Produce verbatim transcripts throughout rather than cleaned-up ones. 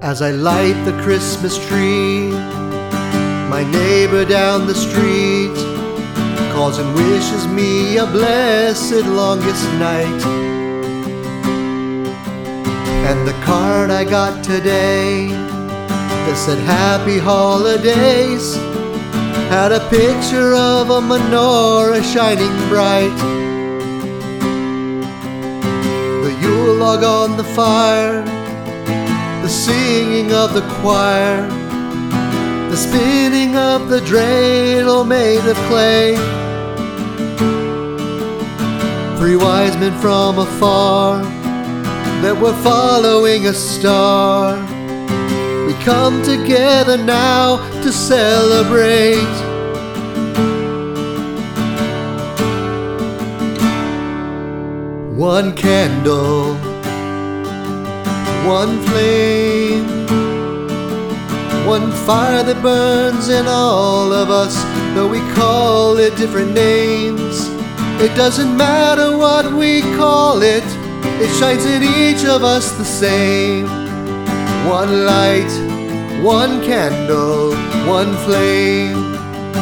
as I light the Christmas tree. My neighbor down the street calls and wishes me a blessed longest night. And the card I got today that said happy holidays had a picture of a menorah shining bright. The Yule log on the fire, the singing of the choir, the spinning of the dreidel made of clay. Three wise men from afar that were following a star. We come together now to celebrate. One candle, one flame, one fire that burns in all of us, though we call it different names. It doesn't matter what we call it, it shines in each of us the same. One light, one candle, one flame.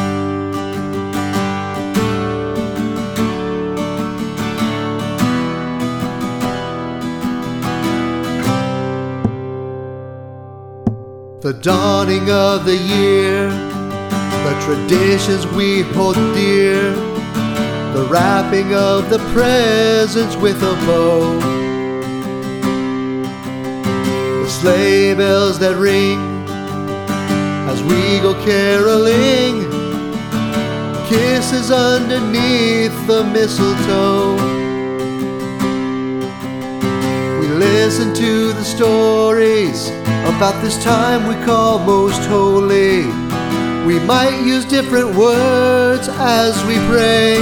The dawning of the year, the traditions we hold dear, the wrapping of the presents with a bow, the sleigh bells that ring as we go caroling, kisses underneath the mistletoe. We listen to the stories about this time we call most holy. We might use different words as we pray,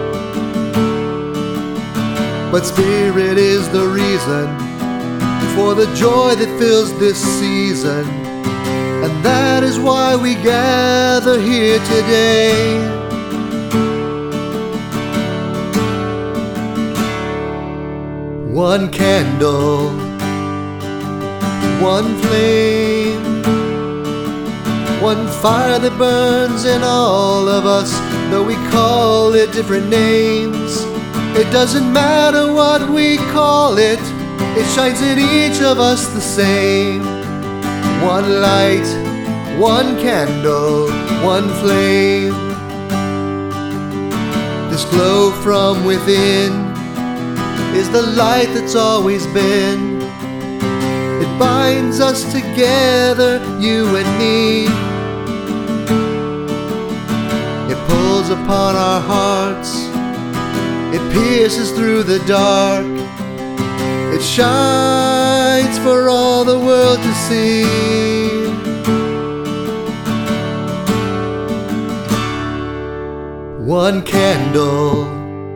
but spirit is the reason for the joy that fills this season, and that is why we gather here today. One candle, one flame, one fire that burns in all of us, though we call it different names. It doesn't matter what we call it, it shines in each of us the same. One light, one candle, one flame. This glow from within is the light that's always been. It binds us together, you and me. It pulls upon our hearts, it pierces through the dark. It shines for all the world to see. One candle,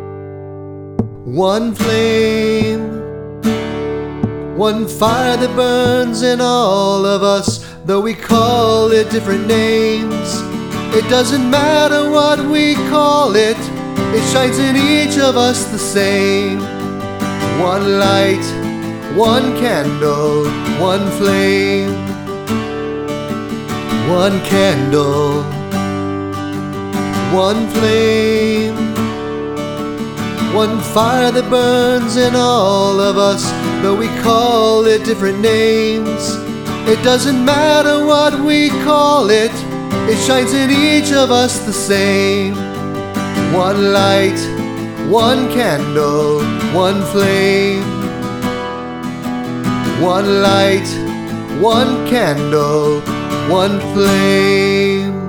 one flame, one fire that burns in all of us, though we call it different names. It doesn't matter what we call it, it shines in each of us the same. One light, one candle, one flame. One candle, one flame, one fire that burns in all of us, though we call it different names. It doesn't matter what we call it, it shines in each of us the same. One light, one candle, one flame. One light, one candle, one flame.